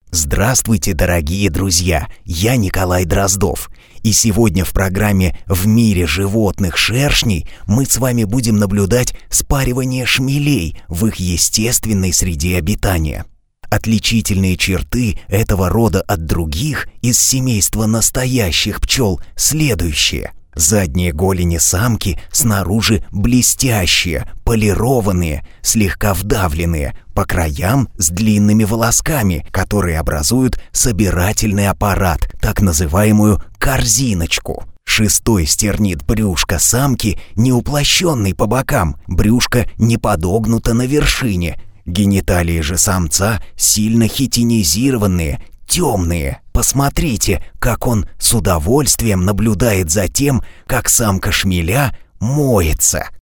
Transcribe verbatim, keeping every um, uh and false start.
Здравствуйте, дорогие друзья! Я Николай Дроздов. И сегодня в программе «В мире животных шершней» мы с вами будем наблюдать спаривание шмелей в их естественной среде обитания. Отличительные черты этого рода от других из семейства настоящих пчел следующие. Задние голени самки снаружи блестящие, полированные, слегка вдавленные, по краям с длинными волосками, которые образуют собирательный аппарат, так называемую корзиночку. Шестой стернит брюшко самки не уплощенный по бокам, брюшко не подогнуто на вершине. Гениталии же самца сильно хитинизированные, темные. Посмотрите, как он с удовольствием наблюдает за тем, как самка шмеля моется.